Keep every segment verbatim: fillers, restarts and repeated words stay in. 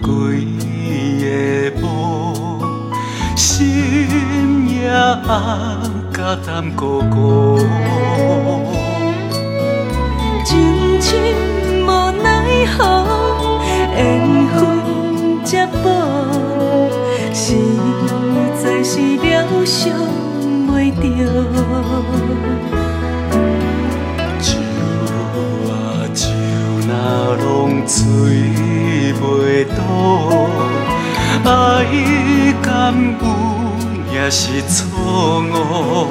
几个无，心也红甲淡糊糊。 情深无奈何，缘分才补，实在是了想袂着。 酒啊酒，若拢醉袂倒，爱敢有也是错误。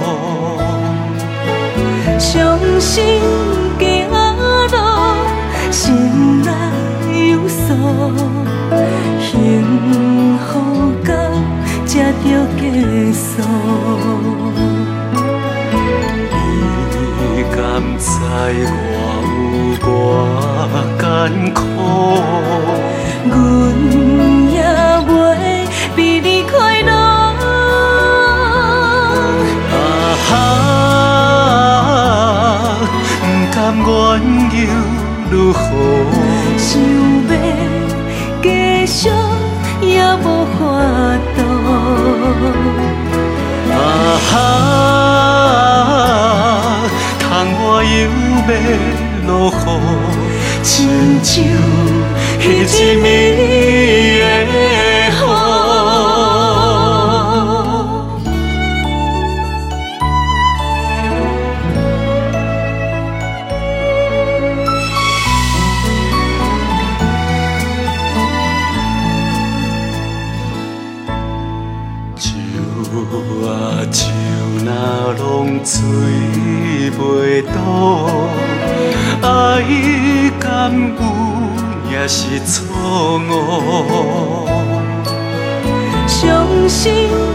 伤心行路，心内有数，幸福到才着结束。你敢知我有偌艰苦？ 阮也袂比你快乐。 啊哈，不甘愿由如何？ 想要继续也无法度。 啊哈，窗我又要落雨，亲像彼一暝的雨。酒啊酒，若拢醉袂倒，爱敢有也是错误。 伤心